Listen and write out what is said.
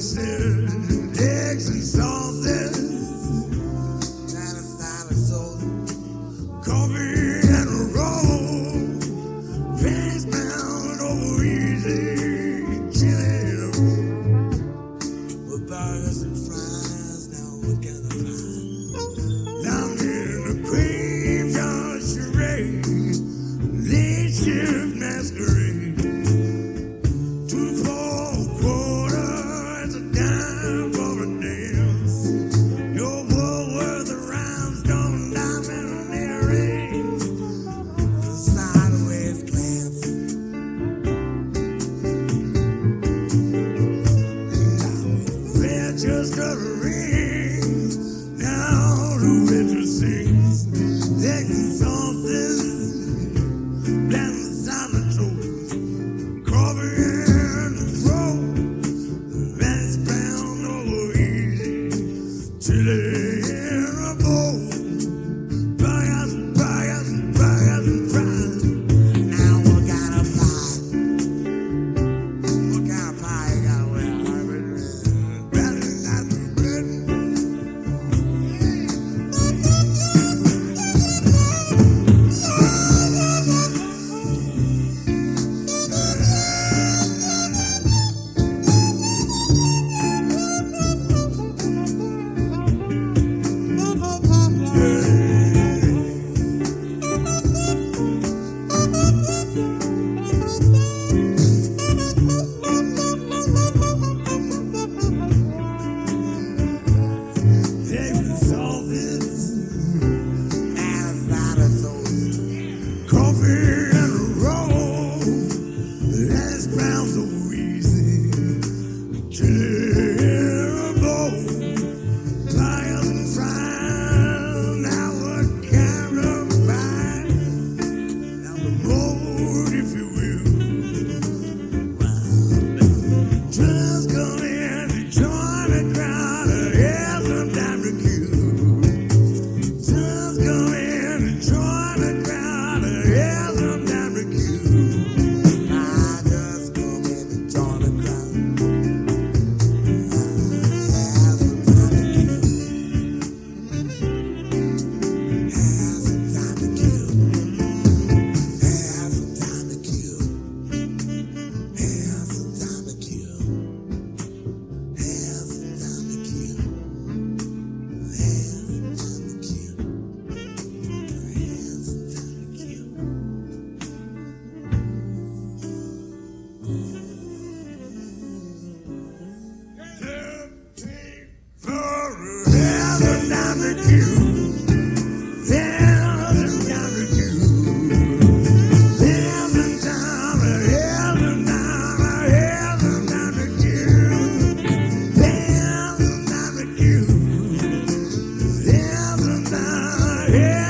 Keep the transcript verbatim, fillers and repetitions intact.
said, eggs and sausages, and a salad soda, coffee and a roll, things bound over easy, chili and a roll, with burgers and fries. Now what can I find? Down in the graveyard charade, late shift masquerade. Just a ring, now the winter sings, eggs and sausages, and the salad toast, coffee and a roll, that's bound over easy, chili in a bowl, burgers and burgers and burgers and fries. Now what kind of pie? What kind of pie you got with it? Coffee and a roll, that's brown so easy, chili in a bowl, fires and fries. Now what kind of pie? Now the mold, if you will. Just come in and join the crowd, here's some time to kill. Just come in and join the crowd. Yeah, sometimes the queue. I just come in and join the crowd. Yeah, sometimes the queue. Yeah, sometimes the queue. Yeah, sometimes the queue. Yeah, sometimes the queue. Yeah, sometimes the queue. Yeah, sometimes the queue. Yeah.